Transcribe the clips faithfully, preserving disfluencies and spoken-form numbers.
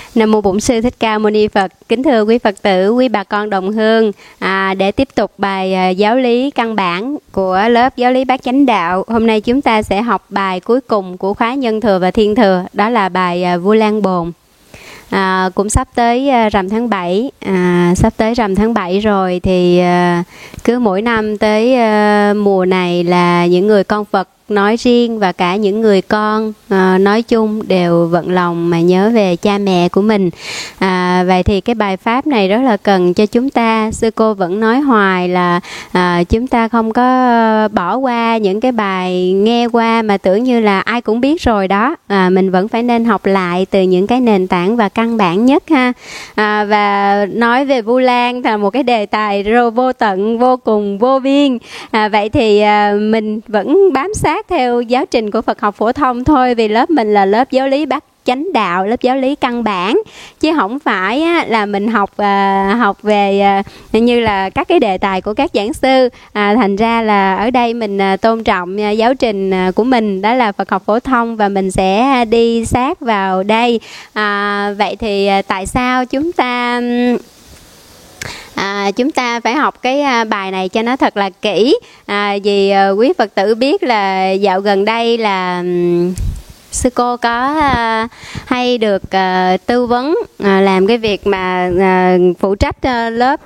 Nam mô Bổn Sư Thích Ca Mâu Ni Phật. Kính thưa quý Phật tử, quý bà con đồng hương, à, để tiếp tục bài à, giáo lý căn bản của lớp giáo lý Bát Chánh Đạo, hôm nay chúng ta sẽ học bài cuối cùng của khóa Nhân Thừa và Thiên Thừa, đó là bài à, Vu Lan Bồn. À, cũng sắp tới à, rằm tháng bảy, à, sắp tới rằm tháng bảy rồi thì à, cứ mỗi năm tới à, mùa này là những người con Phật nói riêng và cả những người con à, nói chung đều vận lòng mà nhớ về cha mẹ của mình. À, vậy thì cái bài pháp này rất là cần cho chúng ta. Sư cô vẫn nói hoài là à, chúng ta không có bỏ qua những cái bài nghe qua mà tưởng như là ai cũng biết rồi đó. À, mình vẫn phải nên học lại từ những cái nền tảng và căn bản nhất ha. À, và nói về Vu Lan là một cái đề tài vô tận, vô cùng, vô biên. À, vậy thì à, mình vẫn bám sát theo giáo trình của Phật học phổ thông thôi, vì lớp mình là lớp giáo lý Bát Chánh Đạo, lớp giáo lý căn bản, chứ không phải á, là mình học à, học về à, như là các cái đề tài của các giảng sư. À, thành ra là ở đây mình à, tôn trọng à, giáo trình à, của mình, đó là Phật học phổ thông, và mình sẽ đi sát vào đây. À, vậy thì à, tại sao chúng ta À, chúng ta phải học cái à, bài này cho nó thật là kỹ, à, vì à, quý Phật tử biết là dạo gần đây là um, sư cô có à, hay được à, tư vấn à, làm cái việc mà à, phụ trách à, lớp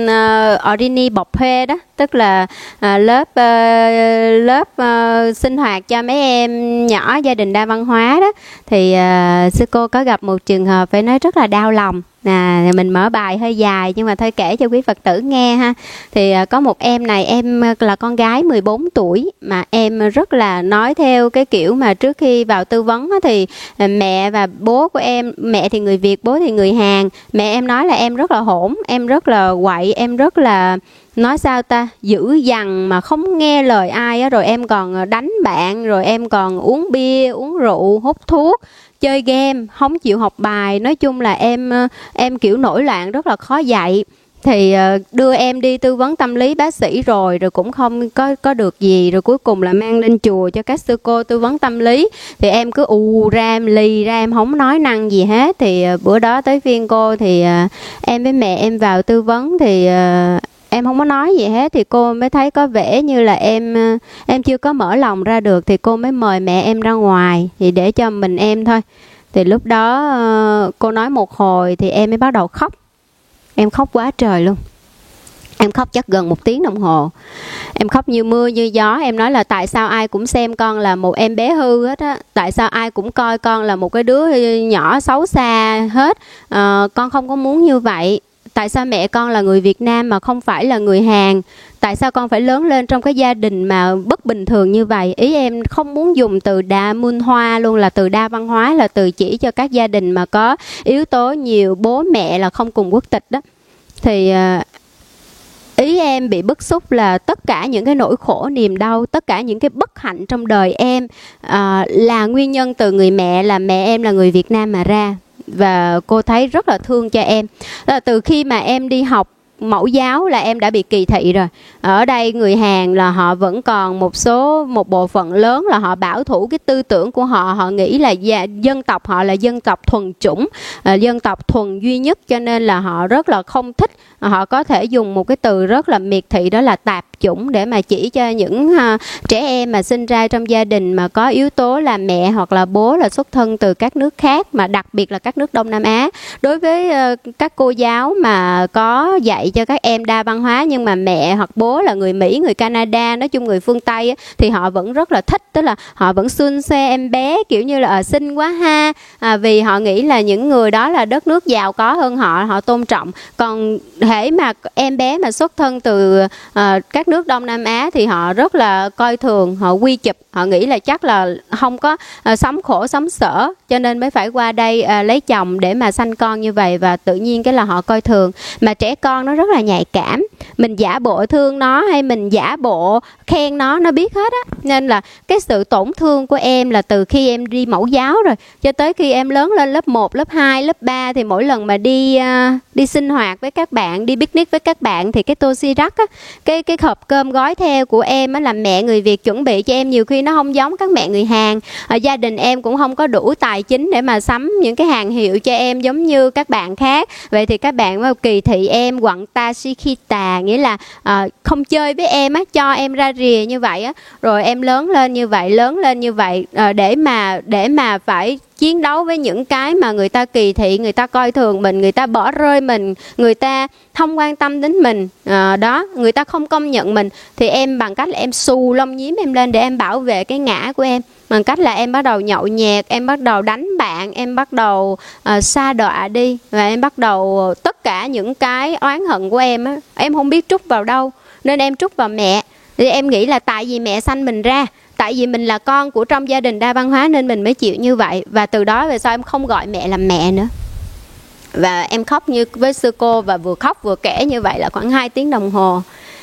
à, Orini Bộc Huê đó, tức là à, lớp à, lớp à, sinh hoạt cho mấy em nhỏ gia đình đa văn hóa đó. Thì à, sư cô có gặp một trường hợp phải nói rất là đau lòng. À, mình mở bài hơi dài nhưng mà thôi kể cho quý Phật tử nghe ha. Thì à, có một em này, em là con gái mười bốn tuổi, mà em rất là nói theo cái kiểu mà trước khi vào tư vấn á, thì à, mẹ và bố của em, mẹ thì người Việt, bố thì người Hàn. Mẹ em nói là em rất là hỗn, em rất là quậy, em rất là nói sao ta, dữ dằn mà không nghe lời ai á, rồi em còn đánh bạn, rồi em còn uống bia, uống rượu, hút thuốc, chơi game, không chịu học bài. Nói chung là em em kiểu nổi loạn, rất là khó dạy. Thì đưa em đi tư vấn tâm lý bác sĩ rồi rồi cũng không có có được gì, rồi cuối cùng là mang lên chùa cho các sư cô tư vấn tâm lý. Thì em cứ ù ra, em lì ra, em không nói năng gì hết. Thì bữa đó tới phiên cô thì em với mẹ em vào tư vấn, thì em không có nói gì hết. Thì cô mới thấy có vẻ như là em em chưa có mở lòng ra được, thì cô mới mời mẹ em ra ngoài thì để cho mình em thôi. Thì lúc đó cô nói một hồi thì em mới bắt đầu khóc. Em khóc quá trời luôn. Em khóc chắc gần một tiếng đồng hồ. Em khóc như mưa như gió. Em nói là tại sao ai cũng xem con là một em bé hư hết á. Tại sao ai cũng coi con là một cái đứa nhỏ xấu xa hết. à, Con không có muốn như vậy. Tại sao mẹ con là người Việt Nam mà không phải là người Hàn? Tại sao con phải lớn lên trong cái gia đình mà bất bình thường như vậy? Ý em không muốn dùng từ đa mun hoa luôn, là từ đa văn hóa, là từ chỉ cho các gia đình mà có yếu tố nhiều bố mẹ là không cùng quốc tịch đó. Thì ý em bị bức xúc là tất cả những cái nỗi khổ niềm đau, tất cả những cái bất hạnh trong đời em à, là nguyên nhân từ người mẹ, là mẹ em là người Việt Nam mà ra. Và cô thấy rất là thương cho em. Là từ khi mà em đi học mẫu giáo là em đã bị kỳ thị rồi. Ở đây người Hàn là họ vẫn còn một số một bộ phận lớn là họ bảo thủ cái tư tưởng của họ. Họ nghĩ là dân tộc họ là dân tộc thuần chủng, dân tộc thuần duy nhất, cho nên là họ rất là không thích. Họ có thể dùng một cái từ rất là miệt thị, đó là tạp chủng, để mà chỉ cho những uh, trẻ em mà sinh ra trong gia đình mà có yếu tố là mẹ hoặc là bố là xuất thân từ các nước khác, mà đặc biệt là các nước Đông Nam Á. Đối với uh, các cô giáo mà có dạy cho các em đa văn hóa nhưng mà mẹ hoặc bố là người Mỹ, người Canada, nói chung người phương Tây á, thì họ vẫn rất là thích, tức là họ vẫn xuân xe em bé kiểu như là ở xinh quá ha, à, vì họ nghĩ là những người đó là đất nước giàu có hơn họ, họ tôn trọng. Còn hễ mà em bé mà xuất thân từ uh, các nước Đông Nam Á thì họ rất là coi thường, họ quy chụp, họ nghĩ là chắc là không có uh, sống khổ sống sở, cho nên mới phải qua đây uh, lấy chồng để mà sanh con như vậy, và tự nhiên cái là họ coi thường. Mà trẻ con nó rất là nhạy cảm, mình giả bộ thương nó hay mình giả bộ khen nó, nó biết hết á. Nên là cái sự tổn thương của em là từ khi em đi mẫu giáo rồi cho tới khi em lớn lên lớp một, lớp hai, lớp ba, thì mỗi lần mà đi uh, đi sinh hoạt với các bạn, đi picnic với các bạn, thì cái tô si rắc á, cái cái hộp cơm gói theo của em á, là mẹ người Việt chuẩn bị cho em, nhiều khi nó không giống các mẹ người Hàn. Ở gia đình em cũng không có đủ tài chính để mà sắm những cái hàng hiệu cho em giống như các bạn khác. Vậy thì các bạn mới kỳ thị em quặng ta shikita, nghĩa là uh, không chơi với em á, cho em ra rìa như vậy á. Rồi em lớn lên như vậy, lớn lên như vậy uh, để mà để mà phải chiến đấu với những cái mà người ta kỳ thị, người ta coi thường mình, người ta bỏ rơi mình, người ta không quan tâm đến mình, à, đó, người ta không công nhận mình, thì em bằng cách là em xù lông nhím em lên để em bảo vệ cái ngã của em, bằng cách là em bắt đầu nhậu nhẹt, em bắt đầu đánh bạn, em bắt đầu uh, sa đọa đi, và em bắt đầu tất cả những cái oán hận của em á, em không biết trút vào đâu, nên em trút vào mẹ. Thì em nghĩ là tại vì mẹ sanh mình ra, tại vì mình là con của trong gia đình đa văn hóa nên mình mới chịu như vậy. Và từ đó về sau em không gọi mẹ là mẹ nữa. Và em khóc như với sư cô, và vừa khóc vừa kể như vậy là khoảng hai tiếng đồng hồ.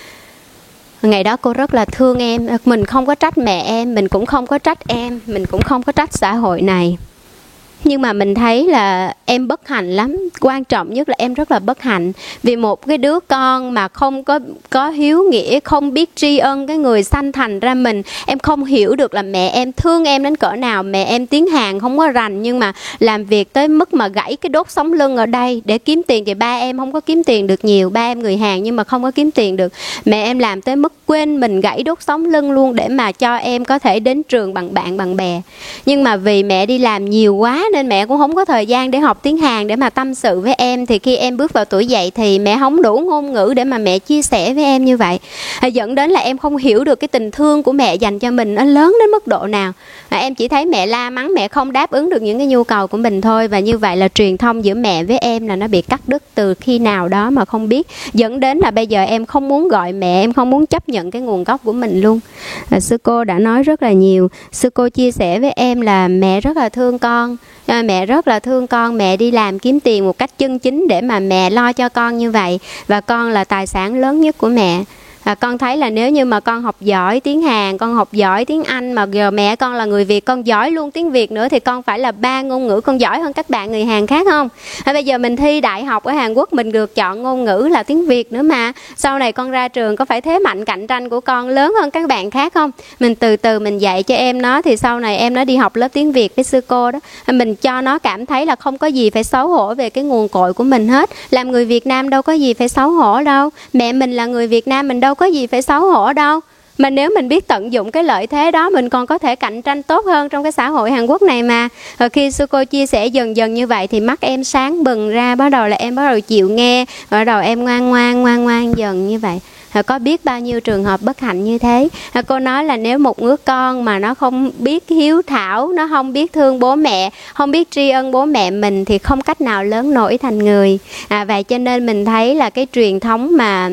Ngày đó cô rất là thương em. Mình không có trách mẹ em, mình cũng không có trách em, mình cũng không có trách xã hội này. Nhưng mà mình thấy là em bất hạnh lắm. Quan trọng nhất là em rất là bất hạnh. Vì một cái đứa con mà không có, có hiếu nghĩa, không biết tri ân cái người sanh thành ra mình. Em không hiểu được là mẹ em thương em đến cỡ nào. Mẹ em tiếng Hàn không có rành, nhưng mà làm việc tới mức mà gãy cái đốt sống lưng ở đây để kiếm tiền. Thì ba em không có kiếm tiền được nhiều. Ba em người Hàn nhưng mà không có kiếm tiền được. Mẹ em làm tới mức quên mình, gãy đốt sống lưng luôn để mà cho em có thể đến trường bằng bạn bằng bè. Nhưng mà vì mẹ đi làm nhiều quá nên mẹ cũng không có thời gian để học tiếng Hàn để mà tâm sự với em. Thì khi em bước vào tuổi dậy thì mẹ không đủ ngôn ngữ để mà mẹ chia sẻ với em như vậy, à, dẫn đến là em không hiểu được cái tình thương của mẹ dành cho mình nó lớn đến mức độ nào. à, Em chỉ thấy mẹ la mắng, mẹ không đáp ứng được những cái nhu cầu của mình thôi. Và như vậy là truyền thông giữa mẹ với em là nó bị cắt đứt từ khi nào đó mà không biết, dẫn đến là bây giờ em không muốn gọi mẹ, em không muốn chấp nhận cái nguồn gốc của mình luôn. à, Sư cô đã nói rất là nhiều. Sư cô chia sẻ với em là mẹ rất là thương con, à, mẹ rất là thương con, mẹ đi làm kiếm tiền một cách chân chính để mà mẹ lo cho con như vậy. Và con là tài sản lớn nhất của mẹ. À, con thấy là nếu như mà con học giỏi tiếng Hàn, con học giỏi tiếng Anh, mà giờ mẹ con là người Việt, con giỏi luôn tiếng Việt nữa, thì con phải là ba ngôn ngữ, con giỏi hơn các bạn người Hàn khác không? À, bây giờ mình thi đại học ở Hàn Quốc, mình được chọn ngôn ngữ là tiếng Việt nữa mà. Sau này con ra trường có phải thế mạnh cạnh tranh của con lớn hơn các bạn khác không? Mình từ từ mình dạy cho em nó, thì sau này em nó đi học lớp tiếng Việt với sư cô đó, mình cho nó cảm thấy là không có gì phải xấu hổ về cái nguồn cội của mình hết. Làm người Việt Nam đâu có gì phải xấu hổ đâu. Mẹ mình là người Việt Nam, mình đâu có gì phải xấu hổ đâu. Mà nếu mình biết tận dụng cái lợi thế đó, mình còn có thể cạnh tranh tốt hơn trong cái xã hội Hàn Quốc này mà. Rồi khi sư cô chia sẻ dần dần như vậy thì mắt em sáng bừng ra, bắt đầu là em bắt đầu chịu nghe, bắt đầu em ngoan ngoan ngoan ngoan dần như vậy. Rồi có biết bao nhiêu trường hợp bất hạnh như thế. Cô nói là nếu một đứa con mà nó không biết hiếu thảo, nó không biết thương bố mẹ, không biết tri ân bố mẹ mình, thì không cách nào lớn nổi thành người. à, Vậy cho nên mình thấy là cái truyền thống mà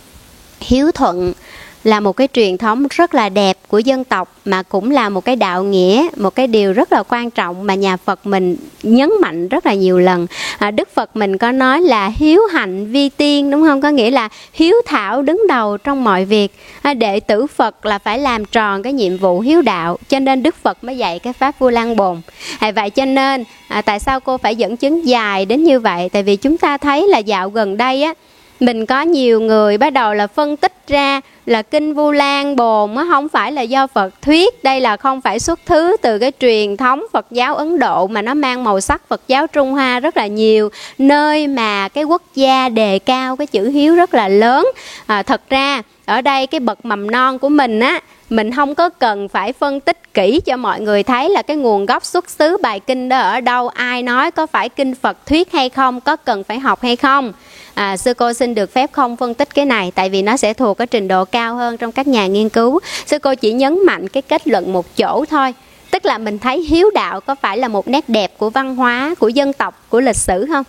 hiếu thuận là một cái truyền thống rất là đẹp của dân tộc, mà cũng là một cái đạo nghĩa, một cái điều rất là quan trọng mà nhà Phật mình nhấn mạnh rất là nhiều lần. à, Đức Phật mình có nói là hiếu hạnh vi tiên, đúng không? Có nghĩa là hiếu thảo đứng đầu trong mọi việc. à, Đệ tử Phật là phải làm tròn cái nhiệm vụ hiếu đạo, cho nên Đức Phật mới dạy cái pháp Vu Lan Bồn. à, Vậy cho nên à, tại sao cô phải dẫn chứng dài đến như vậy? Tại vì chúng ta thấy là dạo gần đây á, mình có nhiều người bắt đầu là phân tích ra là kinh Vu Lan Bồn á không phải là do Phật thuyết, đây là không phải xuất thứ từ cái truyền thống Phật giáo Ấn Độ, mà nó mang màu sắc Phật giáo Trung Hoa rất là nhiều, nơi mà cái quốc gia đề cao cái chữ hiếu rất là lớn. à, Thật ra ở đây cái bậc mầm non của mình á, mình không có cần phải phân tích kỹ cho mọi người thấy là cái nguồn gốc xuất xứ bài kinh đó ở đâu, ai nói, có phải kinh Phật thuyết hay không, có cần phải học hay không. À, sư cô xin được phép không phân tích cái này, tại vì nó sẽ thuộc cái trình độ cao hơn trong các nhà nghiên cứu. Sư cô chỉ nhấn mạnh cái kết luận một chỗ thôi, tức là mình thấy hiếu đạo có phải là một nét đẹp của văn hóa, của dân tộc, của lịch sử không?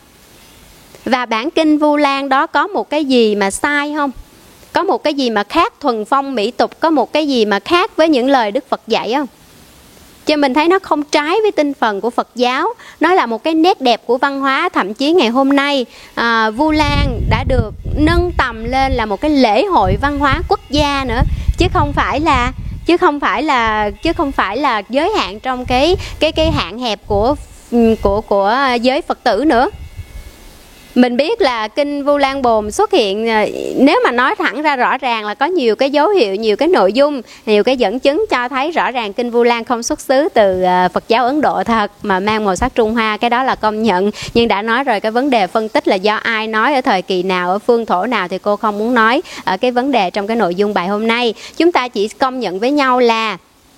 Và bản kinh Vu Lan đó có một cái gì mà sai không? Có một cái gì mà khác thuần phong mỹ tục, có một cái gì mà khác với những lời Đức Phật dạy không? Cho mình thấy nó không trái với tinh thần của Phật giáo. Nó là một cái nét đẹp của văn hóa. Thậm chí ngày hôm nay à, Vu Lan đã được nâng tầm lên là một cái lễ hội văn hóa quốc gia nữa, chứ không phải là chứ không phải là chứ không phải là giới hạn trong cái cái cái hạn hẹp của của của giới Phật tử nữa. Mình biết là kinh Vu Lan Bồn xuất hiện, nếu mà nói thẳng ra rõ ràng là có nhiều cái dấu hiệu, nhiều cái nội dung, nhiều cái dẫn chứng cho thấy rõ ràng kinh Vu Lan không xuất xứ từ Phật giáo Ấn Độ thật, mà mang màu sắc Trung Hoa, cái đó là công nhận. Nhưng đã nói rồi, cái vấn đề phân tích là do ai nói ở thời kỳ nào, ở phương thổ nào thì cô không muốn nói ở cái vấn đề trong cái nội dung bài hôm nay. Chúng ta chỉ công nhận với nhau là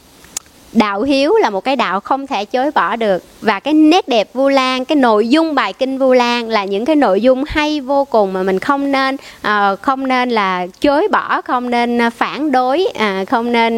đạo hiếu là một cái đạo không thể chối bỏ được. Và cái nét đẹp Vu Lan, cái nội dung bài kinh Vu Lan là những cái nội dung hay vô cùng mà mình không nên uh, không nên là chối bỏ, không nên phản đối, uh, không nên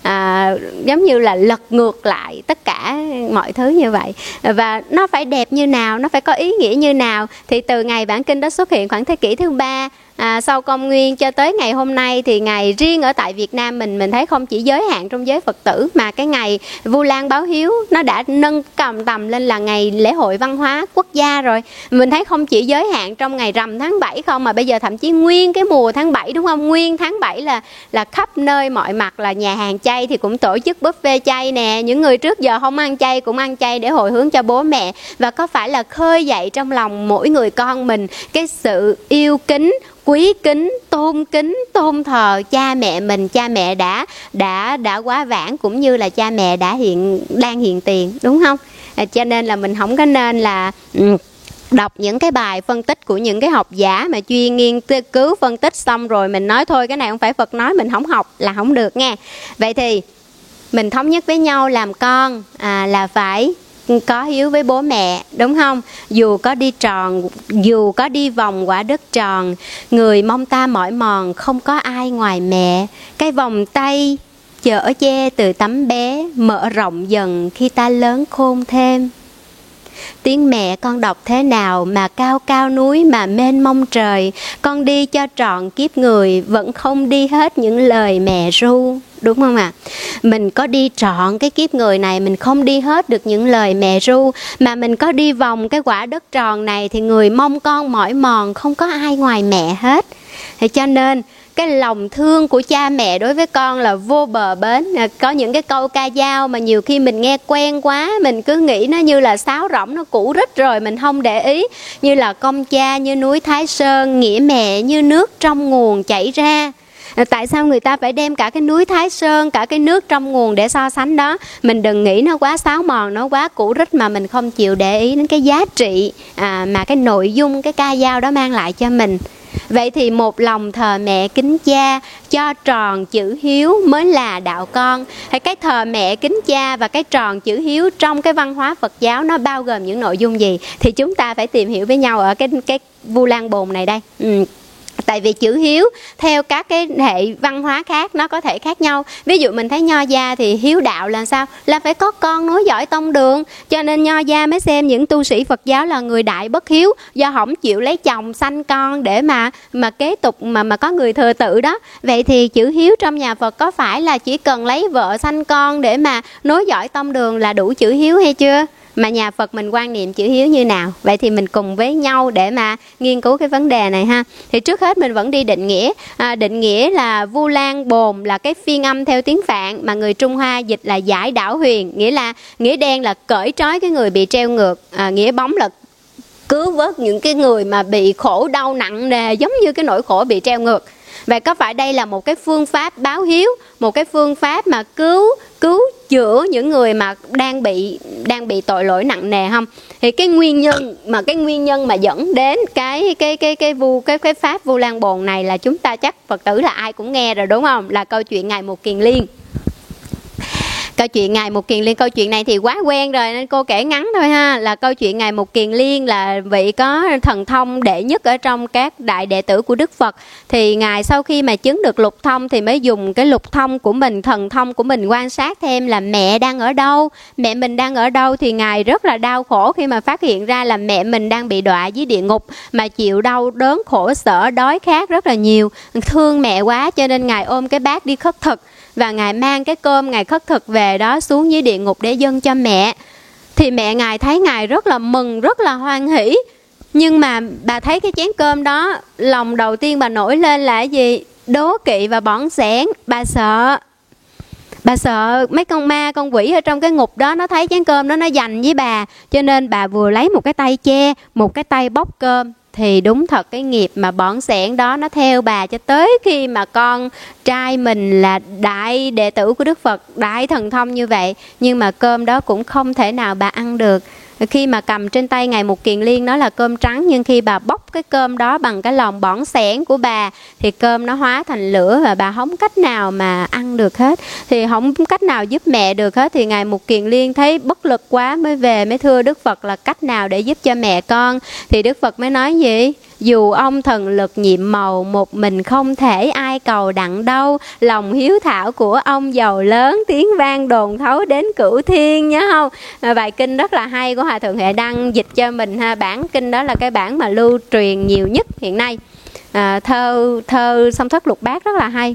uh, giống như là lật ngược lại tất cả mọi thứ như vậy. Và nó phải đẹp như nào, nó phải có ý nghĩa như nào. Thì từ ngày bản kinh đó xuất hiện khoảng thế kỷ thứ ba À, sau công nguyên cho tới ngày hôm nay, thì ngày riêng ở tại Việt Nam mình mình thấy không chỉ giới hạn trong giới Phật tử, mà cái ngày Vu Lan báo hiếu nó đã nâng cầm tầm lên là ngày lễ hội văn hóa quốc gia rồi. Mình thấy không chỉ giới hạn trong ngày rằm tháng bảy không, mà bây giờ thậm chí nguyên cái mùa tháng bảy, đúng không? Nguyên tháng bảy là là khắp nơi mọi mặt là nhà hàng chay thì cũng tổ chức buffet chay nè. Những người trước giờ không ăn chay cũng ăn chay để hồi hướng cho bố mẹ. Và có phải là khơi dậy trong lòng mỗi người con mình cái sự yêu kính, quý kính, tôn kính, tôn thờ cha mẹ mình. Cha mẹ đã đã đã quá vãng, cũng như là cha mẹ đã hiện đang hiện tiền, đúng không? À, cho nên là mình không có nên là um, đọc những cái bài phân tích của những cái học giả mà chuyên nghiên cứu phân tích xong rồi mình nói thôi cái này không phải Phật nói, mình không học là không được nghe. Vậy thì mình thống nhất với nhau làm con à, là phải có hiếu với bố mẹ, đúng không? Dù có đi tròn, dù có đi vòng quả đất tròn, người mong ta mỏi mòn không có ai ngoài mẹ. Cái vòng tay chở che từ tấm bé mở rộng dần khi ta lớn khôn thêm. Tiếng mẹ con đọc thế nào mà cao cao núi mà mênh mông trời. Con đi cho trọn kiếp người vẫn không đi hết những lời mẹ ru, đúng không ạ? À? Mình có đi trọn cái kiếp người này, mình không đi hết được những lời mẹ ru, mà mình có đi vòng cái quả đất tròn này thì người mong con mỏi mòn không có ai ngoài mẹ hết. Thì cho nên cái lòng thương của cha mẹ đối với con là vô bờ bến. Có những cái câu ca dao mà nhiều khi mình nghe quen quá, mình cứ nghĩ nó như là sáo rỗng, nó cũ rích rồi, mình không để ý. Như là công cha như núi Thái Sơn, nghĩa mẹ như nước trong nguồn chảy ra. Tại sao người ta phải đem cả cái núi Thái Sơn, cả cái nước trong nguồn để so sánh đó? Mình đừng nghĩ nó quá sáo mòn, nó quá cũ rích mà mình không chịu để ý đến cái giá trị à, mà cái nội dung cái ca dao đó mang lại cho mình. Vậy thì một lòng thờ mẹ kính cha, cho tròn chữ hiếu mới là đạo con. Hay cái thờ mẹ kính cha và cái tròn chữ hiếu trong cái văn hóa Phật giáo nó bao gồm những nội dung gì? Thì chúng ta phải tìm hiểu với nhau ở cái cái Vu Lan Bồn này đây. Ừ. Tại vì chữ hiếu theo các cái hệ văn hóa khác nó có thể khác nhau. Ví dụ mình thấy Nho gia thì hiếu đạo là sao? Là phải có con nối dõi tông đường. Cho nên Nho gia mới xem những tu sĩ Phật giáo là người đại bất hiếu, do không chịu lấy chồng sanh con để mà mà kế tục mà mà có người thừa tự đó. Vậy thì chữ hiếu trong nhà Phật có phải là chỉ cần lấy vợ sanh con để mà nối dõi tông đường là đủ chữ hiếu hay chưa? Mà nhà Phật mình quan niệm chữ hiếu như nào? Vậy thì mình cùng với nhau để mà nghiên cứu cái vấn đề này ha. Thì trước hết mình vẫn đi định nghĩa. à, Định nghĩa là Vu Lan Bồn là cái phiên âm theo tiếng Phạn, mà người Trung Hoa dịch là giải đảo huyền. Nghĩa là nghĩa đen là cởi trói cái người bị treo ngược, à, nghĩa bóng là cứu vớt những cái người mà bị khổ đau nặng nề giống như cái nỗi khổ bị treo ngược. Vậy có phải đây là một cái phương pháp báo hiếu, một cái phương pháp mà cứu cứu chữa những người mà đang bị đang bị tội lỗi nặng nề không? Thì cái nguyên nhân mà cái nguyên nhân mà dẫn đến cái cái cái cái vu cái cái pháp Vu Lan Bồn này là chúng ta chắc Phật tử là ai cũng nghe rồi, đúng không? Là câu chuyện Ngài Mục Kiền Liên. Câu chuyện Ngài Mục Kiền Liên, câu chuyện này thì quá quen rồi nên cô kể ngắn thôi ha. Là câu chuyện Ngài Mục Kiền Liên là vị có thần thông đệ nhất ở trong các đại đệ tử của Đức Phật. Thì Ngài sau khi mà chứng được lục thông thì mới dùng cái lục thông của mình, thần thông của mình quan sát thêm là mẹ đang ở đâu, mẹ mình đang ở đâu. Thì Ngài rất là đau khổ khi mà phát hiện ra là mẹ mình đang bị đọa dưới địa ngục, mà chịu đau đớn khổ sở đói khát rất là nhiều. Thương mẹ quá cho nên Ngài ôm cái bát đi khất thực. và Ngài mang cái cơm Ngài khất thực về đó xuống dưới địa ngục để dâng cho mẹ. Thì mẹ Ngài thấy Ngài rất là mừng, rất là hoan hỷ. Nhưng mà bà thấy cái chén cơm đó, lòng đầu tiên bà nổi lên là cái gì? Đố kỵ và bỏng sẻn. Bà sợ Bà sợ mấy con ma, con quỷ ở trong cái ngục đó nó thấy chén cơm đó nó giành với bà. Cho nên bà vừa lấy một cái tay che, một cái tay bóc cơm. Thì đúng thật cái nghiệp mà bỏng sẻn đó nó theo bà cho tới khi mà con trai mình là đại đệ tử của Đức Phật, đại thần thông như vậy. Nhưng mà cơm đó cũng không thể nào bà ăn được. Khi mà cầm trên tay Ngài Mục Kiền Liên nó là cơm trắng, nhưng khi bà bóc cái cơm đó bằng cái lòng bỏng sẻn của bà thì cơm nó hóa thành lửa và bà không cách nào mà ăn được hết, thì không cách nào giúp mẹ được hết. Thì Ngài Mục Kiền Liên thấy bất lực quá mới về mới thưa Đức Phật là cách nào để giúp cho mẹ con. Thì Đức Phật mới nói gì? Dù ông thần lực nhiệm màu, một mình không thể ai cầu đặng đâu. Lòng hiếu thảo của ông giàu lớn, tiếng vang đồn thấu đến cửu thiên, nhớ không? À, bài kinh rất là hay của Hòa Thượng Huệ Đăng dịch cho mình ha. Bản kinh đó là cái bản mà lưu truyền nhiều nhất hiện nay. à, Thơ thơ song thất lục bát rất là hay.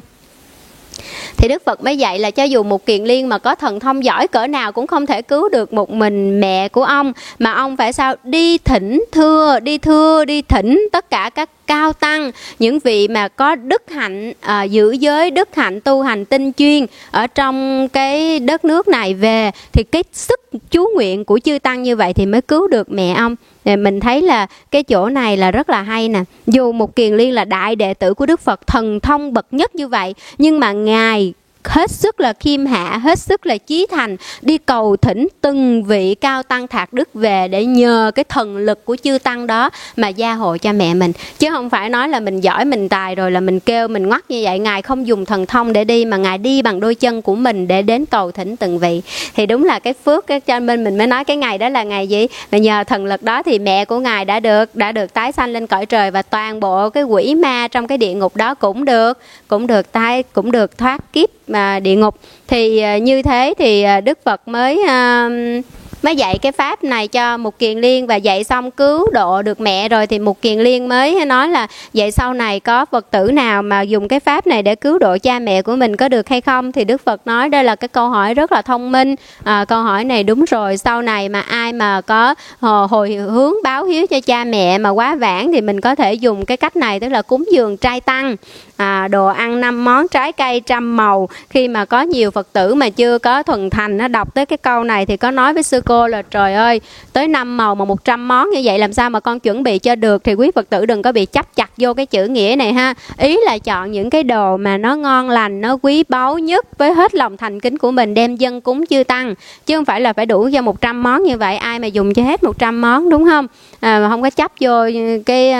Thì Đức Phật mới dạy là cho dù Mục Kiền Liên mà có thần thông giỏi cỡ nào cũng không thể cứu được một mình mẹ của ông, mà ông phải sao? Đi thỉnh thưa, đi thưa, đi thỉnh tất cả các cao tăng, những vị mà có đức hạnh à, giữ giới, đức hạnh tu hành tinh chuyên ở trong cái đất nước này về, thì cái sức chú nguyện của chư tăng như vậy thì mới cứu được mẹ ông. Thì mình thấy là cái chỗ này là rất là hay nè. Dù Mục Kiền Liên là đại đệ tử của Đức Phật, thần thông bậc nhất như vậy, nhưng mà Ngài hết sức là khiêm hạ, hết sức là chí thành, đi cầu thỉnh từng vị cao tăng thạc đức về để nhờ cái thần lực của chư tăng đó mà gia hộ cho mẹ mình. Chứ không phải nói là mình giỏi, mình tài rồi là mình kêu, mình ngoắt như vậy. Ngài không dùng thần thông để đi, mà Ngài đi bằng đôi chân của mình để đến cầu thỉnh từng vị. Thì đúng là cái phước cái cho nên mình mới nói cái ngày đó là ngày gì? Và nhờ thần lực đó thì mẹ của Ngài đã được đã được tái sanh lên cõi trời, và toàn bộ cái quỷ ma trong cái địa ngục đó cũng được cũng được tái cũng được thoát kiếp mà địa ngục. Thì như thế thì Đức Phật mới uh, mới dạy cái pháp này cho Mục Kiền Liên, và dạy xong cứu độ được mẹ rồi thì Mục Kiền Liên mới nói là vậy sau này có Phật tử nào mà dùng cái pháp này để cứu độ cha mẹ của mình có được hay không? Thì Đức Phật nói đây là cái câu hỏi rất là thông minh. À, câu hỏi này đúng rồi, sau này mà ai mà có hồi hướng báo hiếu cho cha mẹ mà quá vãng thì mình có thể dùng cái cách này, tức là cúng dường trai tăng, à, đồ ăn năm món, trái cây trăm màu. Khi mà có nhiều Phật tử mà chưa có thuần thành, nó đọc tới cái câu này thì có nói với sư cô là trời ơi, tới năm màu mà một trăm món như vậy làm sao mà con chuẩn bị cho được. Thì quý Phật tử đừng có bị chấp chặt vô cái chữ nghĩa này ha. Ý là chọn những cái đồ mà nó ngon lành, nó quý báu nhất với hết lòng thành kính của mình đem dâng cúng chư tăng, chứ không phải là phải đủ cho một trăm món như vậy. Ai mà dùng cho hết một trăm món, đúng không? À, mà không có chấp vô cái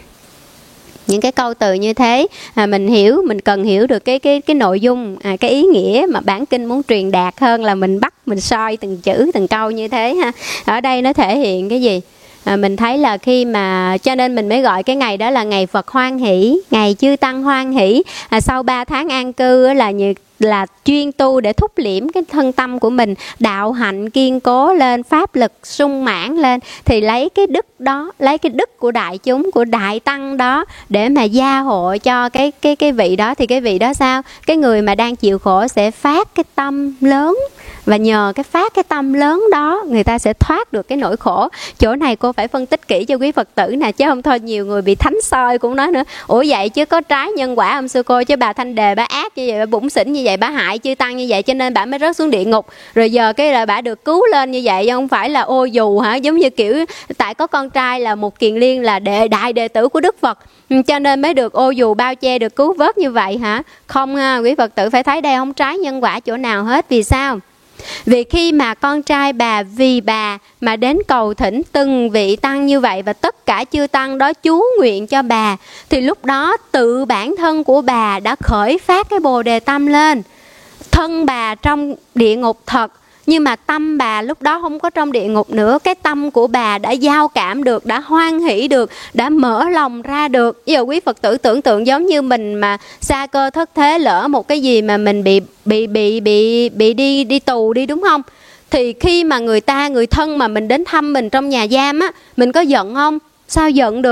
những cái câu từ như thế. À, mình hiểu, mình cần hiểu được cái cái cái nội dung, à, cái ý nghĩa mà bản kinh muốn truyền đạt hơn là mình bắt mình soi từng chữ từng câu như thế ha. Ở đây nó thể hiện cái gì? À, mình thấy là khi mà cho nên mình mới gọi cái ngày đó là ngày Phật hoan hỷ, ngày chư tăng hoan hỷ. À, sau ba tháng an cư là như là chuyên tu để thúc liễm cái thân tâm của mình, đạo hạnh kiên cố lên, pháp lực sung mãn lên, thì lấy cái đức đó, lấy cái đức của đại chúng, của đại tăng đó để mà gia hộ cho cái cái cái vị đó. Thì cái vị đó sao? Cái người mà đang chịu khổ sẽ phát cái tâm lớn, và nhờ cái phát cái tâm lớn đó người ta sẽ thoát được cái nỗi khổ. Chỗ này cô phải phân tích kỹ cho quý Phật tử nè, chứ không thôi nhiều người bị thánh soi cũng nói nữa, ủa vậy chứ có trái nhân quả ông sư cô, chứ bà Thanh Đề bà ác như vậy, bà bủn xỉn như vậy, bà hại chư tăng như vậy cho nên bà mới rớt xuống địa ngục, rồi giờ cái là bà được cứu lên như vậy, không phải là ô dù hả? Giống như kiểu tại có con trai là Mục Kiền Liên là đệ đại đệ tử của Đức Phật cho nên mới được ô dù bao che, được cứu vớt như vậy hả? Không ha, quý Phật tử phải thấy đây không trái nhân quả chỗ nào hết. Vì sao? Vì khi mà con trai bà vì bà mà đến cầu thỉnh từng vị tăng như vậy, và tất cả chư tăng đó chú nguyện cho bà, thì lúc đó tự bản thân của bà đã khởi phát cái bồ đề tâm lên. Thân bà trong địa ngục thật, nhưng mà tâm bà lúc đó không có trong địa ngục nữa. Cái tâm của bà đã giao cảm được, đã hoan hỷ được, đã mở lòng ra được. Giờ quý Phật tử tưởng tượng giống như mình mà xa cơ thất thế, lỡ một cái gì mà mình bị bị bị bị bị đi đi tù đi, đúng không? Thì khi mà người ta, người thân mà mình đến thăm mình trong nhà giam á, mình có giận không? Sao giận được?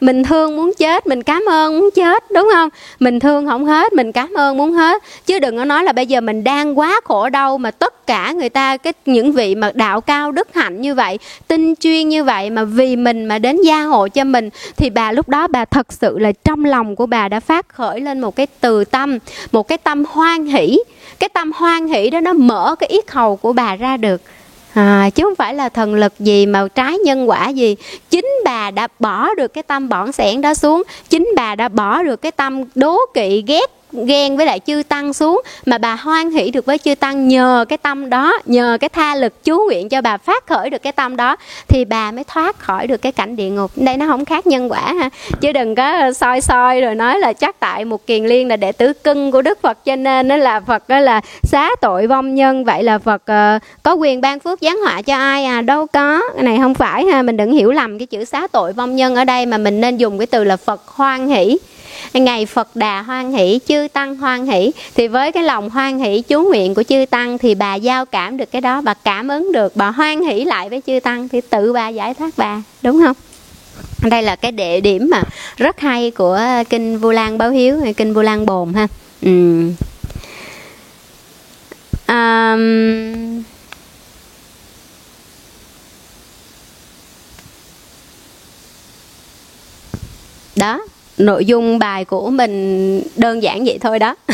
Mình thương muốn chết, mình cảm ơn muốn chết, đúng không? Mình thương không hết, mình cảm ơn muốn hết. Chứ đừng có nói là bây giờ mình đang quá khổ đau mà tất cả người ta, cái những vị mà đạo cao đức hạnh như vậy, tinh chuyên như vậy mà vì mình mà đến gia hộ cho mình, thì bà lúc đó bà thật sự là trong lòng của bà đã phát khởi lên một cái từ tâm, một cái tâm hoan hỷ. Cái tâm hoan hỷ đó nó mở cái yết hầu của bà ra được. À, chứ không phải là thần lực gì mà trái nhân quả gì. Chính bà đã bỏ được cái tâm bỏng sẻn đó xuống. Chính bà đã bỏ được cái tâm đố kỵ ghét ghen với lại chư tăng xuống, mà bà hoan hỷ được với chư tăng nhờ cái tâm đó, nhờ cái tha lực chú nguyện cho bà phát khởi được cái tâm đó, thì bà mới thoát khỏi được cái cảnh địa ngục. Đây nó không khác nhân quả ha, chứ đừng có soi soi rồi nói là chắc tại một Kiền Liên là đệ tử cưng của Đức Phật cho nên nó là Phật đó là xá tội vong nhân, vậy là Phật uh, có quyền ban phước giáng họa cho ai à? Đâu có, cái này không phải ha, mình đừng hiểu lầm cái chữ xá tội vong nhân ở đây, mà mình nên dùng cái từ là Phật hoan hỷ. Ngày Phật Đà hoan hỷ, chư tăng hoan hỷ, thì với cái lòng hoan hỷ chú nguyện của chư tăng thì bà giao cảm được cái đó, bà cảm ứng được, bà hoan hỷ lại với chư tăng thì tự bà giải thoát bà, đúng không? Đây là cái địa điểm mà rất hay của kinh Vu Lan Báo Hiếu, kinh Vu Lan Bồn ha. Ừ. Um... Đó, nội dung bài của mình đơn giản vậy thôi đó.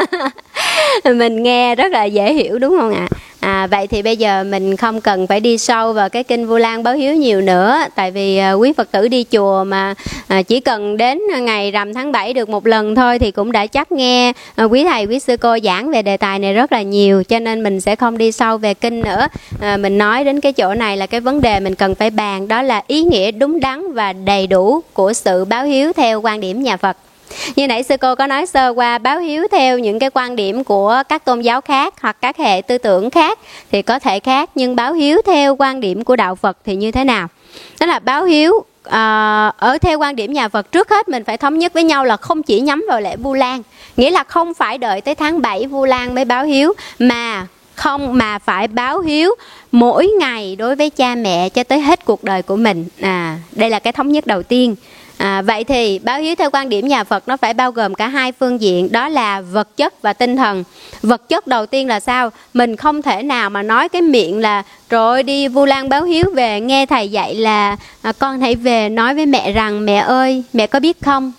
Mình nghe rất là dễ hiểu đúng không ạ? À, vậy thì bây giờ mình không cần phải đi sâu vào cái kinh Vu Lan Báo Hiếu nhiều nữa. Tại vì à, quý Phật tử đi chùa mà à, chỉ cần đến ngày rằm tháng bảy được một lần thôi thì cũng đã chắc nghe à, quý thầy, quý sư cô giảng về đề tài này rất là nhiều. Cho nên mình sẽ không đi sâu về kinh nữa. à, Mình nói đến cái chỗ này là cái vấn đề mình cần phải bàn, đó là ý nghĩa đúng đắn và đầy đủ của sự báo hiếu theo quan điểm nhà Phật. Như nãy sư cô có nói sơ qua, báo hiếu theo những cái quan điểm của các tôn giáo khác hoặc các hệ tư tưởng khác thì có thể khác, nhưng báo hiếu theo quan điểm của đạo Phật thì như thế nào? Đó là báo hiếu à, ở theo quan điểm nhà Phật, trước hết mình phải thống nhất với nhau là không chỉ nhắm vào lễ Vu Lan, nghĩa là không phải đợi tới tháng bảy Vu Lan mới báo hiếu, mà không mà phải báo hiếu mỗi ngày đối với cha mẹ cho tới hết cuộc đời của mình. À, đây là cái thống nhất đầu tiên. À, vậy thì báo hiếu theo quan điểm nhà Phật nó phải bao gồm cả hai phương diện, đó là vật chất và tinh thần. Vật chất đầu tiên là sao? Mình không thể nào mà nói cái miệng là rồi đi Vu Lan báo hiếu về nghe thầy dạy là à, con hãy về nói với mẹ rằng mẹ ơi, mẹ có biết không?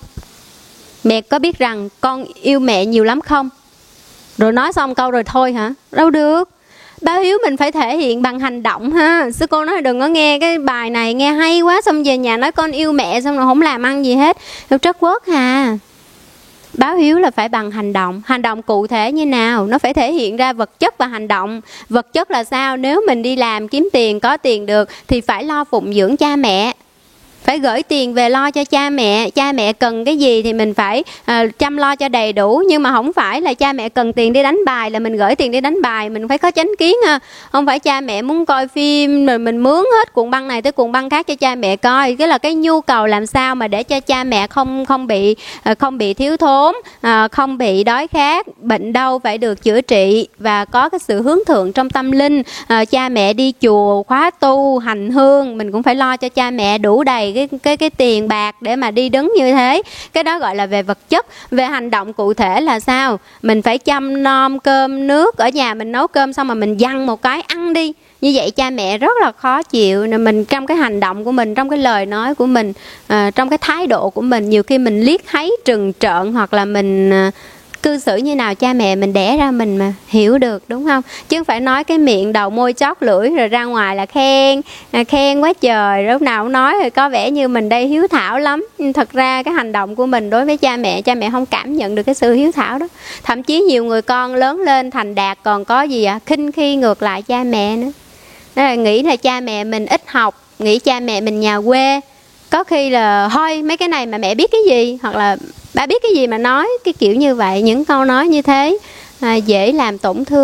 Mẹ có biết rằng con yêu mẹ nhiều lắm không? Rồi nói xong câu rồi thôi hả? Đâu được. Báo hiếu mình phải thể hiện bằng hành động ha. Sư cô nói đừng có nghe cái bài này nghe hay quá xong về nhà nói con yêu mẹ xong rồi không làm ăn gì hết, đâu trất quốc hà. Báo hiếu là phải bằng hành động. Hành động cụ thể như nào? Nó phải thể hiện ra vật chất và hành động. Vật chất là sao? Nếu mình đi làm kiếm tiền, có tiền được thì phải lo phụng dưỡng cha mẹ, phải gửi tiền về lo cho cha mẹ. Cha mẹ cần cái gì thì mình phải uh, chăm lo cho đầy đủ. Nhưng mà không phải là cha mẹ cần tiền đi đánh bài là mình gửi tiền đi đánh bài. Mình phải có chánh kiến ha. Không phải cha mẹ muốn coi phim rồi mình mướn hết cuộn băng này tới cuộn băng khác cho cha mẹ coi. Cái là cái nhu cầu làm sao mà để cho cha mẹ không không bị uh, không bị thiếu thốn, uh, không bị đói khát, bệnh đau phải được chữa trị, và có cái sự hướng thượng trong tâm linh. Uh, cha mẹ đi chùa khóa tu hành hương, mình cũng phải lo cho cha mẹ đủ đầy cái cái cái tiền bạc để mà đi đứng như thế. Cái đó gọi là về vật chất. Về hành động cụ thể là sao? Mình phải chăm nom cơm nước, ở nhà mình nấu cơm xong mà mình văng một cái ăn đi, như vậy cha mẹ rất là khó chịu. Nên mình trong cái hành động của mình, trong cái lời nói của mình, à, trong cái thái độ của mình, nhiều khi mình liếc thấy trừng trợn hoặc là mình à, cư xử như nào cha mẹ mình đẻ ra mình mà hiểu được, đúng không? Chứ không phải nói cái miệng đầu môi chót lưỡi rồi ra ngoài là khen à, khen quá trời, lúc nào cũng nói rồi có vẻ như mình đây hiếu thảo lắm. Nhưng thật ra cái hành động của mình đối với cha mẹ, cha mẹ không cảm nhận được cái sự hiếu thảo đó. Thậm chí nhiều người con lớn lên thành đạt còn có gì ạ? À? Khinh khi ngược lại cha mẹ nữa. Đó là nghĩ là cha mẹ mình ít học, nghĩ cha mẹ mình nhà quê, có khi là thôi mấy cái này mà mẹ biết cái gì, hoặc là bà biết cái gì mà nói, cái kiểu như vậy. Những câu nói như thế à, dễ làm tổn thương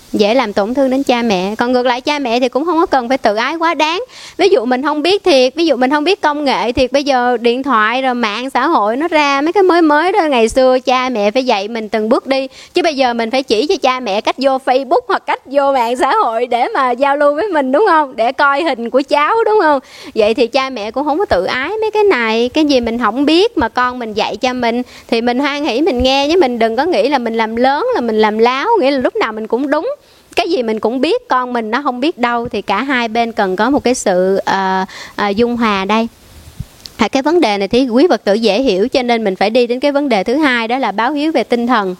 dễ làm tổn thương đến cha mẹ. Còn ngược lại cha mẹ thì cũng không có cần phải tự ái quá đáng. Ví dụ mình không biết thiệt, ví dụ mình không biết công nghệ thiệt, bây giờ điện thoại rồi mạng xã hội nó ra mấy cái mới mới đó, ngày xưa cha mẹ phải dạy mình từng bước đi, chứ bây giờ mình phải chỉ cho cha mẹ cách vô Facebook hoặc cách vô mạng xã hội để mà giao lưu với mình, đúng không? Để coi hình của cháu, đúng không? Vậy thì cha mẹ cũng không có tự ái mấy cái này. Cái gì mình không biết mà con mình dạy cho mình thì mình hoan hỉ mình nghe, chứ mình đừng có nghĩ là mình làm lớn là mình làm láo, nghĩa là lúc nào mình cũng đúng. Cái gì mình cũng biết, con mình nó không biết đâu. Thì cả hai bên cần có một cái sự uh, uh, dung hòa đây. À, cái vấn đề này thì quý Phật tử dễ hiểu, cho nên mình phải đi đến cái vấn đề thứ hai, đó là báo hiếu về tinh thần.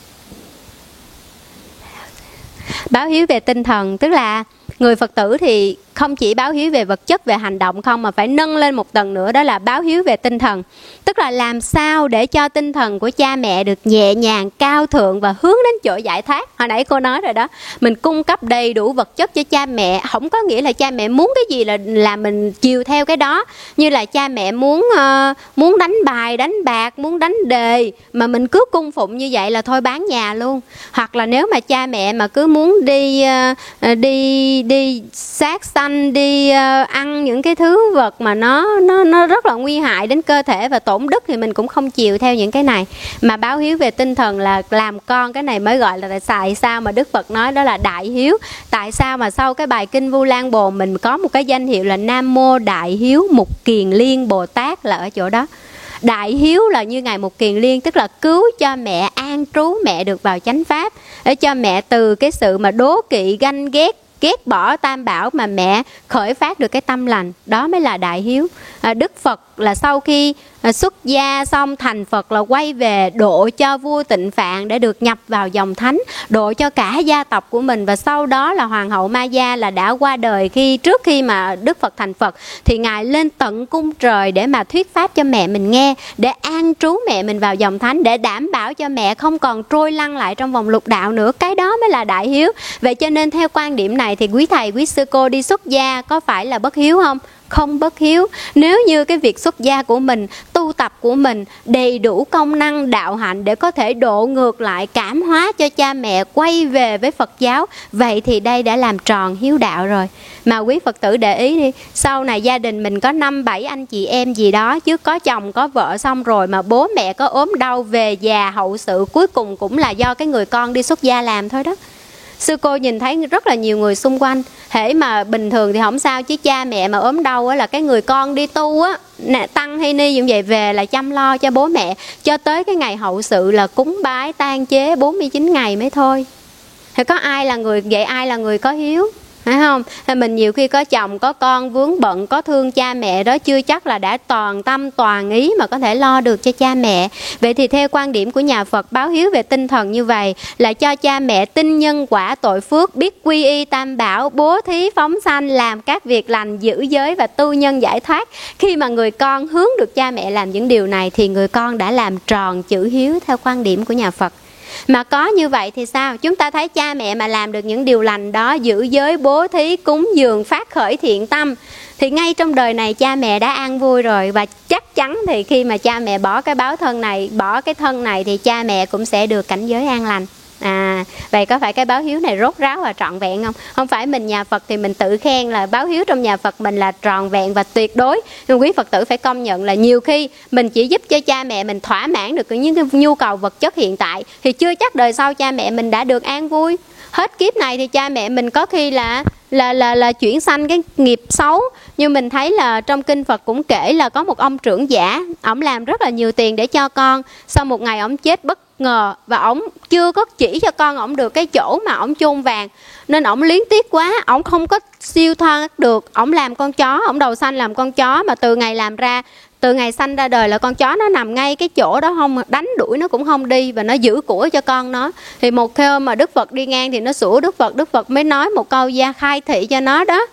Báo hiếu về tinh thần tức là người Phật tử thì không chỉ báo hiếu về vật chất, về hành động không, mà phải nâng lên một tầng nữa, đó là báo hiếu về tinh thần. Tức là làm sao để cho tinh thần của cha mẹ được nhẹ nhàng, cao thượng và hướng đến chỗ giải thoát. Hồi nãy cô nói rồi đó, mình cung cấp đầy đủ vật chất cho cha mẹ, không có nghĩa là cha mẹ muốn cái gì là là mình chiều theo cái đó. Như là cha mẹ muốn uh, muốn đánh bài, đánh bạc, muốn đánh đề mà mình cứ cung phụng như vậy là thôi bán nhà luôn. Hoặc là nếu mà cha mẹ mà cứ muốn đi uh, đi đi sát sanh, đi uh, ăn những cái thứ vật mà nó nó nó rất là nguy hại đến cơ thể và tổn đức, thì mình cũng không chiều theo những cái này. Mà báo hiếu về tinh thần là làm con, cái này mới gọi là tại sao mà Đức Phật nói đó là đại hiếu. Tại sao mà sau cái bài kinh Vu Lan Bồn mình có một cái danh hiệu là Nam Mô Đại Hiếu Mục Kiền Liên Bồ Tát, là ở chỗ đó. Đại hiếu là như Ngài Mục Kiền Liên, tức là cứu cho mẹ an trú, mẹ được vào chánh pháp, để cho mẹ từ cái sự mà đố kỵ, ganh ghét, ghét bỏ tam bảo mà mẹ khởi phát được cái tâm lành. Đó mới là đại hiếu. à, Đức Phật là sau khi à, xuất gia xong thành Phật là quay về độ cho vua Tịnh Phạn để được nhập vào dòng thánh, độ cho cả gia tộc của mình. Và sau đó là Hoàng hậu Ma Gia là đã qua đời khi trước khi mà Đức Phật thành Phật, thì Ngài lên tận cung trời để mà thuyết pháp cho mẹ mình nghe, để an trú mẹ mình vào dòng thánh, để đảm bảo cho mẹ không còn trôi lăn lại trong vòng lục đạo nữa. Cái đó mới là đại hiếu. Vậy cho nên theo quan điểm này thì quý thầy, quý sư cô đi xuất gia có phải là bất hiếu không? Không bất hiếu. Nếu như cái việc xuất gia của mình, tu tập của mình đầy đủ công năng đạo hạnh để có thể độ ngược lại, cảm hóa cho cha mẹ quay về với Phật giáo, vậy thì đây đã làm tròn hiếu đạo rồi. Mà quý Phật tử để ý đi, sau này gia đình mình có năm bảy anh chị em gì đó, chứ có chồng có vợ xong rồi mà bố mẹ có ốm đau về già hậu sự, cuối cùng cũng là do cái người con đi xuất gia làm thôi đó. Sư cô nhìn thấy rất là nhiều người xung quanh, hễ mà bình thường thì không sao, chứ cha mẹ mà ốm đau á, là cái người con đi tu á, tăng hay ni như vậy về là chăm lo cho bố mẹ, cho tới cái ngày hậu sự là cúng bái tang chế bốn mươi chín ngày mới thôi. Thì có ai là người vậy, ai là người có hiếu? Phải không? Thì mình nhiều khi có chồng, có con vướng bận, có thương cha mẹ đó, chưa chắc là đã toàn tâm toàn ý mà có thể lo được cho cha mẹ. Vậy thì theo quan điểm của nhà Phật, báo hiếu về tinh thần như vậy là cho cha mẹ tin nhân quả tội phước, biết quy y tam bảo, bố thí phóng sanh, làm các việc lành, giữ giới và tu nhân giải thoát. Khi mà người con hướng được cha mẹ làm những điều này thì người con đã làm tròn chữ hiếu theo quan điểm của nhà Phật. Mà có như vậy thì sao? Chúng ta thấy cha mẹ mà làm được những điều lành đó, giữ giới, bố thí, cúng dường, phát khởi thiện tâm, thì ngay trong đời này cha mẹ đã an vui rồi. Và chắc chắn thì khi mà cha mẹ bỏ cái báo thân này, bỏ cái thân này, thì cha mẹ cũng sẽ được cảnh giới an lành. À, vậy có phải cái báo hiếu này rốt ráo và trọn vẹn không? Không phải mình nhà Phật thì mình tự khen là báo hiếu trong nhà Phật mình là trọn vẹn và tuyệt đối. Nhưng quý Phật tử phải công nhận là nhiều khi mình chỉ giúp cho cha mẹ mình thỏa mãn được những cái nhu cầu vật chất hiện tại, thì chưa chắc đời sau cha mẹ mình đã được an vui. Hết kiếp này thì cha mẹ mình có khi là là là là chuyển sanh cái nghiệp xấu. Nhưng mình thấy là trong kinh Phật cũng kể là có một ông trưởng giả, ổng làm rất là nhiều tiền để cho con, sau một ngày ổng chết bất ngờ, và ổng chưa có chỉ cho con ổng được cái chỗ mà ổng chôn vàng, nên ổng luyến tiếc quá, ổng không có siêu thoát được. Ổng làm con chó, ổng đầu sanh làm con chó, mà từ ngày làm ra, từ ngày sanh ra đời là con chó nó nằm ngay cái chỗ đó, không đánh đuổi nó cũng không đi, và nó giữ của cho con nó. Thì một hôm mà Đức Phật đi ngang thì nó sủa Đức Phật, Đức Phật mới nói một câu gia khai thị cho nó đó.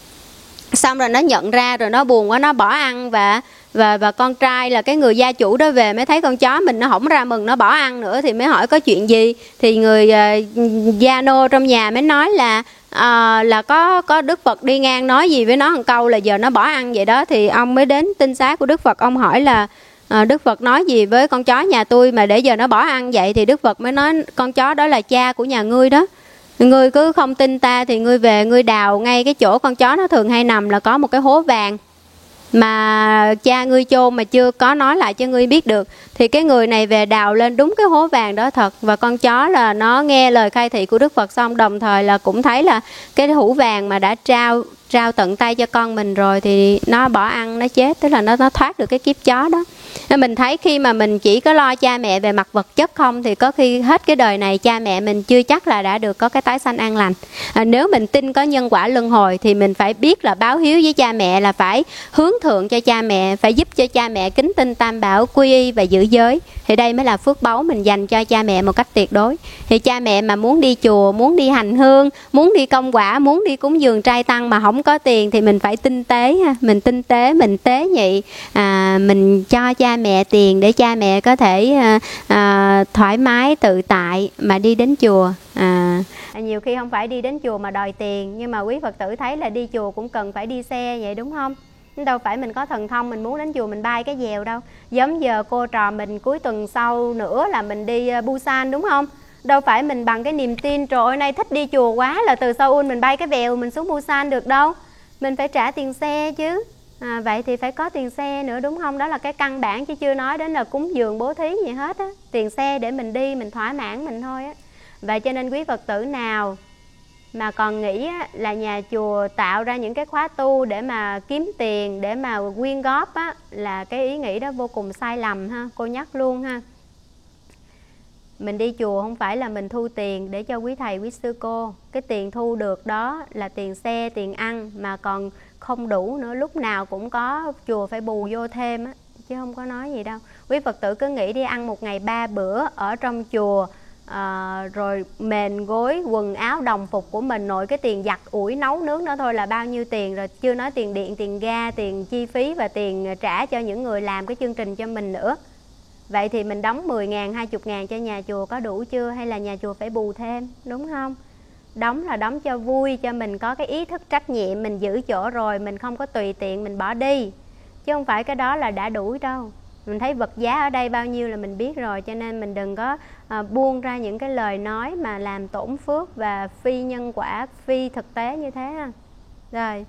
Xong rồi nó nhận ra, rồi nó buồn quá, nó bỏ ăn. Và và và con trai là cái người gia chủ đó về mới thấy con chó mình nó hổng ra mừng, nó bỏ ăn nữa, thì mới hỏi có chuyện gì. Thì người uh, gia nô trong nhà mới nói là uh, là có có Đức Phật đi ngang nói gì với nó một câu là giờ nó bỏ ăn vậy đó. Thì ông mới đến tinh xá của Đức Phật, ông hỏi là uh, Đức Phật nói gì với con chó nhà tôi mà để giờ nó bỏ ăn vậy. Thì Đức Phật mới nói con chó đó là cha của nhà ngươi đó. Ngươi cứ không tin ta thì ngươi về ngươi đào ngay cái chỗ con chó nó thường hay nằm là có một cái hố vàng mà cha ngươi chôn mà chưa có nói lại cho ngươi biết được, thì cái người này về đào lên đúng cái hố vàng đó thật. Và con chó là nó nghe lời khai thị của Đức Phật xong, đồng thời là cũng thấy là cái hũ vàng mà đã trao trao tận tay cho con mình rồi thì nó bỏ ăn nó chết, tức là nó nó thoát được cái kiếp chó đó. Nên mình thấy khi mà mình chỉ có lo cha mẹ về mặt vật chất không thì có khi hết cái đời này cha mẹ mình chưa chắc là đã được có cái tái sanh an lành. À, nếu mình tin có nhân quả luân hồi thì mình phải biết là báo hiếu với cha mẹ là phải hướng thượng cho cha mẹ, phải giúp cho cha mẹ kính tin tam bảo, quy y và giữ giới. Thì đây mới là phước báu mình dành cho cha mẹ một cách tuyệt đối. Thì cha mẹ mà muốn đi chùa, muốn đi hành hương, muốn đi công quả, muốn đi cúng dường trai tăng mà không có tiền thì mình phải tinh tế ha. Mình tinh tế, mình tế nhị, à, mình cho cha mẹ tiền để cha mẹ có thể à, à, thoải mái tự tại mà đi đến chùa. À, nhiều khi không phải đi đến chùa mà đòi tiền, nhưng mà quý Phật tử thấy là đi chùa cũng cần phải đi xe vậy đúng không? Đâu phải mình có thần thông mình muốn đến chùa mình bay cái dèo đâu. Giống giờ cô trò mình cuối tuần sau nữa là mình đi Busan đúng không? Đâu phải mình bằng cái niềm tin trời ơi nay thích đi chùa quá là từ Seoul mình bay cái vèo mình xuống Busan được đâu. Mình phải trả tiền xe chứ. À, vậy thì phải có tiền xe nữa đúng không? Đó là cái căn bản chứ chưa nói đến là cúng dường bố thí gì hết á. Tiền xe để mình đi mình thỏa mãn mình thôi á. Vậy cho nên quý Phật tử nào mà còn nghĩ á, là nhà chùa tạo ra những cái khóa tu để mà kiếm tiền, để mà quyên góp á, là cái ý nghĩ đó vô cùng sai lầm ha. Cô nhắc luôn ha. Mình đi chùa không phải là mình thu tiền để cho quý thầy quý sư cô. Cái tiền thu được đó là tiền xe, tiền ăn mà còn không đủ nữa. Lúc nào cũng có chùa phải bù vô thêm á, chứ không có nói gì đâu. Quý Phật tử cứ nghĩ đi ăn một ngày ba bữa ở trong chùa, à, rồi mền gối, quần áo, đồng phục của mình, nội cái tiền giặt ủi nấu nướng đó thôi là bao nhiêu tiền rồi. Chưa nói tiền điện, tiền ga, tiền chi phí và tiền trả cho những người làm cái chương trình cho mình nữa. Vậy thì mình đóng mười ngàn, hai mươi ngàn cho nhà chùa có đủ chưa? Hay là nhà chùa phải bù thêm, đúng không? Đóng là đóng cho vui, cho mình có cái ý thức trách nhiệm, mình giữ chỗ rồi, mình không có tùy tiện mình bỏ đi. Chứ không phải cái đó là đã đủ đâu. Mình thấy vật giá ở đây bao nhiêu là mình biết rồi, cho nên mình đừng có à, buông ra những cái lời nói mà làm tổn phước và phi nhân quả, phi thực tế như thế ha. Rồi.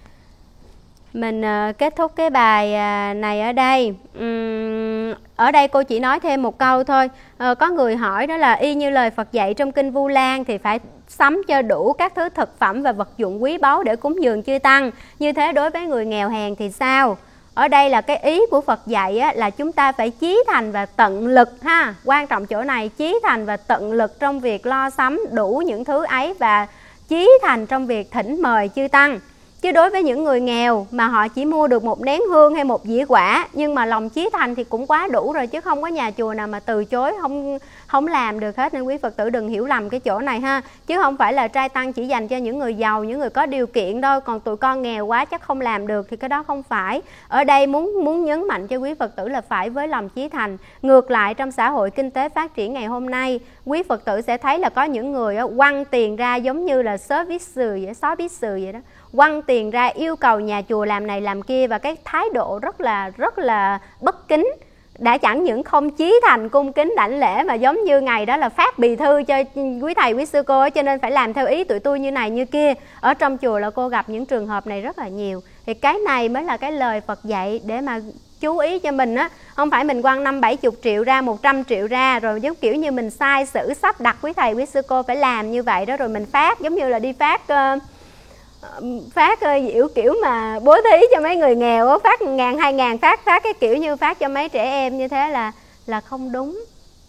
Mình uh, kết thúc cái bài uh, này ở đây. uhm, Ở đây cô chỉ nói thêm một câu thôi. uh, Có người hỏi đó là y như lời Phật dạy trong Kinh Vu Lan thì phải sắm cho đủ các thứ thực phẩm và vật dụng quý báu để cúng dường chư Tăng. Như thế đối với người nghèo hèn thì sao? Ở đây là cái ý của Phật dạy á, là chúng ta phải chí thành và tận lực ha. Quan trọng chỗ này, chí thành và tận lực trong việc lo sắm đủ những thứ ấy và chí thành trong việc thỉnh mời chư Tăng. Chứ đối với những người nghèo mà họ chỉ mua được một nén hương hay một dĩa quả nhưng mà lòng chí thành thì cũng quá đủ rồi, chứ không có nhà chùa nào mà từ chối không không làm được hết. Nên quý Phật tử đừng hiểu lầm cái chỗ này ha. Chứ không phải là trai tăng chỉ dành cho những người giàu, những người có điều kiện đâu, còn tụi con nghèo quá chắc không làm được thì cái đó không phải. Ở đây muốn muốn nhấn mạnh cho quý Phật tử là phải với lòng chí thành. Ngược lại trong xã hội kinh tế phát triển ngày hôm nay, quý Phật tử sẽ thấy là có những người quăng tiền ra giống như là service vậy, service vậy đó. Quăng tiền ra yêu cầu nhà chùa làm này làm kia và cái thái độ rất là rất là bất kính. Đã chẳng những không chí thành cung kính đảnh lễ mà giống như ngày đó là phát bì thư cho quý thầy quý sư cô, cho nên phải làm theo ý tụi tôi như này như kia. Ở trong chùa là cô gặp những trường hợp này rất là nhiều. Thì cái này mới là cái lời Phật dạy để mà chú ý cho mình á. Không phải mình quăng năm bảy chục triệu ra, một trăm triệu ra rồi giống kiểu như mình sai sử sắp đặt quý thầy quý sư cô phải làm như vậy đó, rồi mình phát giống như là đi phát uh, phát kiểu kiểu mà bố thí cho mấy người nghèo, phát ngàn hai ngàn, phát phát cái kiểu như phát cho mấy trẻ em như thế là là không đúng.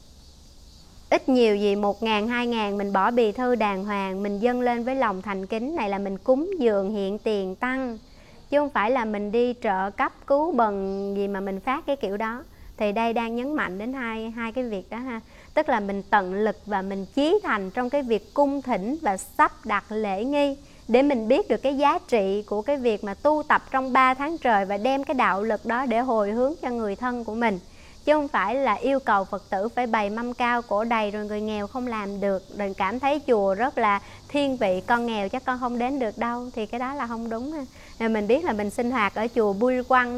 Ít nhiều gì một ngàn hai ngàn mình bỏ bì thư đàng hoàng, mình dâng lên với lòng thành kính, này là mình cúng dường hiện tiền tăng, chứ không phải là mình đi trợ cấp cứu bần gì mà mình phát cái kiểu đó. Thì đây đang nhấn mạnh đến hai hai cái việc đó ha. Tức là mình tận lực và mình chí thành trong cái việc cung thỉnh và sắp đặt lễ nghi, để mình biết được cái giá trị của cái việc mà tu tập trong ba tháng trời và đem cái đạo lực đó để hồi hướng cho người thân của mình. Chứ không phải là yêu cầu Phật tử phải bày mâm cao cổ đầy rồi người nghèo không làm được, rồi cảm thấy chùa rất là thiên vị, con nghèo chắc con không đến được đâu, thì cái đó là không đúng ha. Mình biết là mình sinh hoạt ở chùa Bui Quăng đó,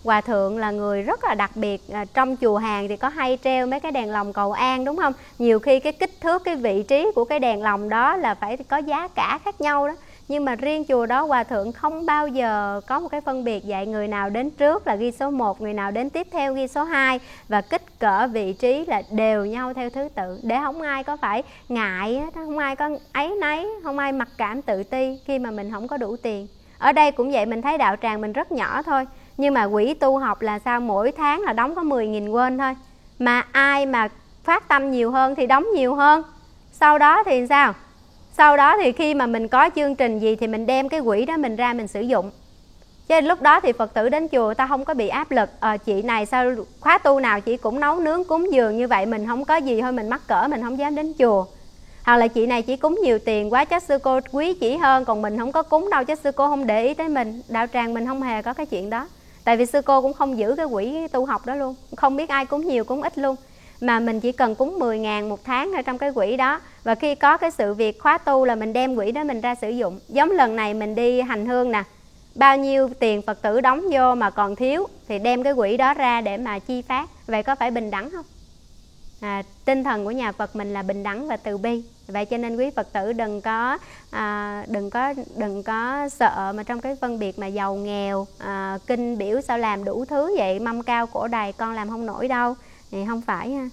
Hòa thượng là người rất là đặc biệt. à, Trong chùa hàng thì có hay treo mấy cái đèn lồng cầu an đúng không? Nhiều khi cái kích thước, cái vị trí của cái đèn lồng đó là phải có giá cả khác nhau đó. Nhưng mà riêng chùa đó Hòa thượng không bao giờ có một cái phân biệt dạy người nào đến trước là ghi số một, người nào đến tiếp theo ghi số hai. Và kích cỡ vị trí là đều nhau theo thứ tự, để không ai có phải ngại, không ai có áy náy, không ai mặc cảm tự ti khi mà mình không có đủ tiền. Ở đây cũng vậy, mình thấy đạo tràng mình rất nhỏ thôi, nhưng mà quỹ tu học là sao? Mỗi tháng là đóng có mười nghìn won thôi. Mà ai mà phát tâm nhiều hơn thì đóng nhiều hơn. Sau đó thì sao? Sau đó thì khi mà mình có chương trình gì thì mình đem cái quỹ đó mình ra mình sử dụng. Cho nên lúc đó thì Phật tử đến chùa ta không có bị áp lực. Ờ, chị này sao khóa tu nào chị cũng nấu nướng cúng dường như vậy, mình không có gì thôi mình mắc cỡ mình không dám đến chùa. Hoặc là chị này chỉ cúng nhiều tiền quá, chắc sư cô quý chỉ hơn, còn mình không có cúng đâu, chắc sư cô không để ý tới mình. Đạo tràng mình không hề có cái chuyện đó. Tại vì sư cô cũng không giữ cái quỹ tu học đó luôn, không biết ai cúng nhiều cúng ít luôn. Mà mình chỉ cần cúng mười ngàn một tháng ở trong cái quỹ đó. Và khi có cái sự việc khóa tu là mình đem quỹ đó mình ra sử dụng. Giống lần này mình đi hành hương nè, bao nhiêu tiền Phật tử đóng vô mà còn thiếu thì đem cái quỹ đó ra để mà chi phát. Vậy có phải bình đẳng không? À, tinh thần của nhà Phật mình là bình đẳng và từ bi. Vậy cho nên quý Phật tử đừng có à, đừng có đừng có sợ mà trong cái phân biệt mà giàu nghèo, à, kinh biểu sao làm đủ thứ vậy, mâm cao cổ đầy con làm không nổi đâu. Thì không phải ha.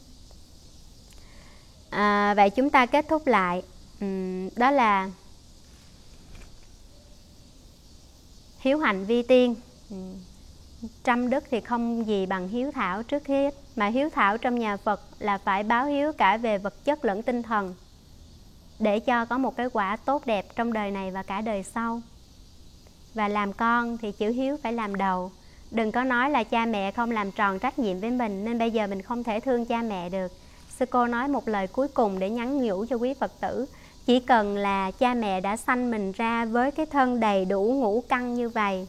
À, vậy chúng ta kết thúc lại. uhm, đó là hiếu hạnh vi tiên. uhm. Trăm đức thì không gì bằng hiếu thảo trước hết. Mà hiếu thảo trong nhà Phật là phải báo hiếu cả về vật chất lẫn tinh thần, để cho có một cái quả tốt đẹp trong đời này và cả đời sau. Và làm con thì chữ hiếu phải làm đầu. Đừng có nói là cha mẹ không làm tròn trách nhiệm với mình nên bây giờ mình không thể thương cha mẹ được. Sư cô nói một lời cuối cùng để nhắn nhủ cho quý Phật tử. Chỉ cần là cha mẹ đã sanh mình ra với cái thân đầy đủ ngũ căn như vậy,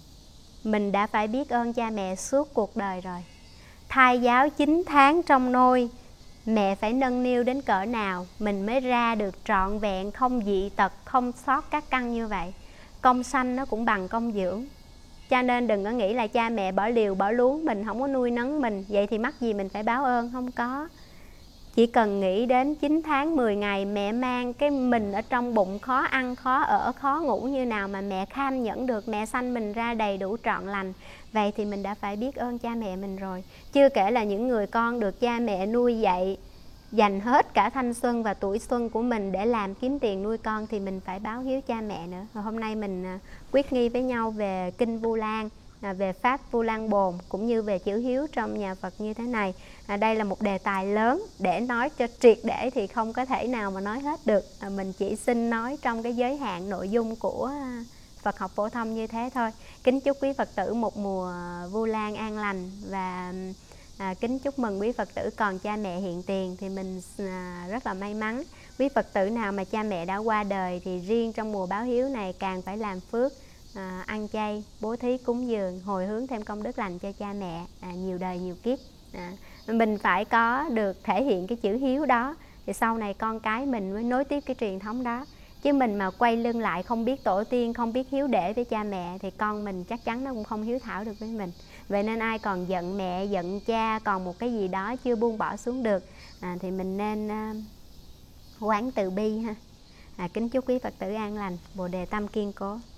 mình đã phải biết ơn cha mẹ suốt cuộc đời rồi. Thai giáo chín tháng trong nôi, mẹ phải nâng niu đến cỡ nào mình mới ra được trọn vẹn, không dị tật, không sót các căn như vậy. Công sanh nó cũng bằng công dưỡng. Cho nên đừng có nghĩ là cha mẹ bỏ liều bỏ luống mình, không có nuôi nấng mình, vậy thì mắc gì mình phải báo ơn. Không có. Chỉ cần nghĩ đến chín tháng mười ngày mẹ mang cái mình ở trong bụng, khó ăn, khó ở, khó ngủ như nào mà mẹ kham nhẫn được, mẹ sanh mình ra đầy đủ trọn lành. Vậy thì mình đã phải biết ơn cha mẹ mình rồi. Chưa kể là những người con được cha mẹ nuôi dạy, dành hết cả thanh xuân và tuổi xuân của mình để làm kiếm tiền nuôi con, thì mình phải báo hiếu cha mẹ nữa. Và hôm nay mình quyết nghi với nhau về Kinh Vu Lan, về Pháp Vu Lan Bồn, cũng như về chữ hiếu trong nhà Phật như thế này. À, đây là một đề tài lớn, để nói cho triệt để thì không có thể nào mà nói hết được. À, mình chỉ xin nói trong cái giới hạn nội dung của Phật học phổ thông như thế thôi. Kính chúc quý Phật tử một mùa Vu Lan an lành, và à, kính chúc mừng quý Phật tử còn cha mẹ hiện tiền thì mình à, rất là may mắn. Quý Phật tử nào mà cha mẹ đã qua đời thì riêng trong mùa báo hiếu này càng phải làm phước, à, ăn chay, bố thí cúng dường, hồi hướng thêm công đức lành cho cha mẹ à, nhiều đời nhiều kiếp. À, mình phải có được thể hiện cái chữ hiếu đó thì sau này con cái mình mới nối tiếp cái truyền thống đó. Chứ mình mà quay lưng lại không biết tổ tiên, không biết hiếu để với cha mẹ thì con mình chắc chắn nó cũng không hiếu thảo được với mình. Vậy nên ai còn giận mẹ, giận cha, còn một cái gì đó chưa buông bỏ xuống được à, thì mình nên uh, quán từ bi ha. À, kính chúc quý Phật tử an lành, Bồ đề tâm kiên cố.